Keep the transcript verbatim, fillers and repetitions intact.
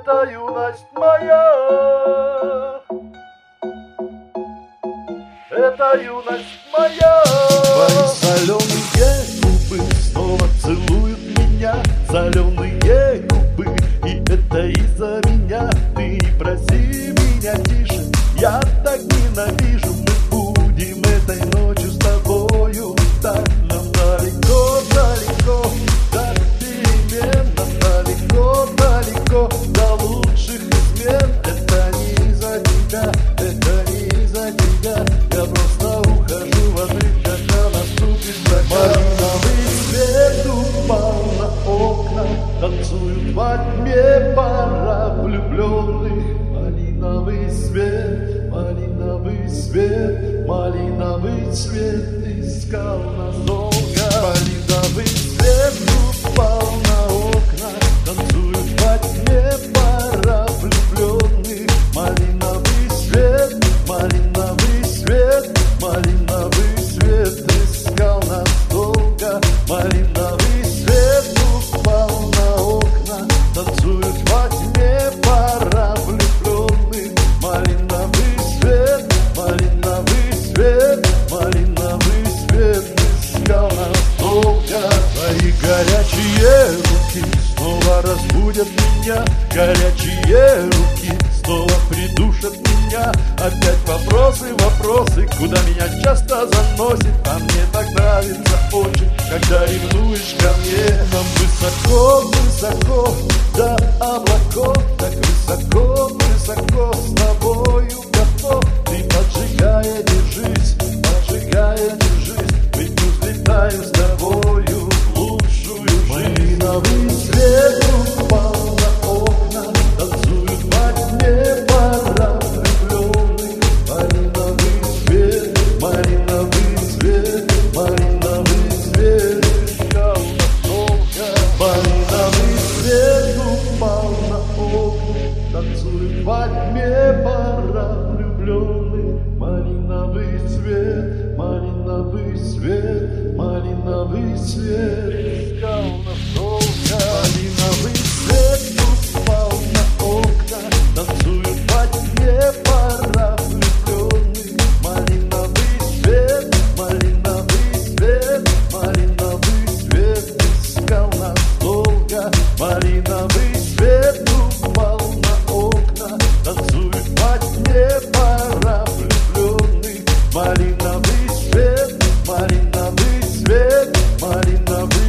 Это юность моя, это юность моя. Твои соленые губы снова целуют меня, соленые губы, и это из-за меня. Ты проси меня тише, я так ненавижу. Мы будем этой ночью с тобою, так нам далеко, далеко, до перемен, нам далеко, далеко, до лучших измен. Это не из-за тебя, это не из-за тебя, я просто ухожу в отрыв, когда наступит закат. Малиновый свет упал на окна, танцуют во тьме пара влюбленных. Малиновый свет, малиновый свет, малиновый цвет искал нас долго. Малиновый свет упал на окна, танцуют во тьме пара влюбленных. Малиновый свет, малиновый свет, малиновый свет искал нас долго. Малиновый свет упал на окна, танцуют во тьме пара влюбленных. Малиновый свет, малиновый свет, малиновый свет искал нас долго. Твои горячие руки снова разбудят меня, горячие руки снова придушат меня. Опять вопросы, вопросы, куда меня часто заносит. А мне так нравится очень, когда ревнуешь ко мне. Нам высоко, высоко, до облаков, так высоко, высоко с тобою готов. Ты поджигая, держись, поджигая, держись, ведь взлетаю с тобою в лучшую жизнь. Малиновый свет упал на окна, танцуют во тьме пара влюбленных. Малиновый свет, малиновый свет, малиновый свет искал нас долго. Малиновый свет упал на окна, танцуют во тьме пара влюбленных. Малиновый свет, малиновый свет, малиновый свет искал нас долго. Малиновый свет упал на окна, танцуют во тьме пара влюбленных. Малиновый свет, малиновый свет, малиновый свет искал нас долго. Малиновый свет упал на окна, танцуют во тьме пара влюбленных. Малиновый свет, малиновый свет, малиновый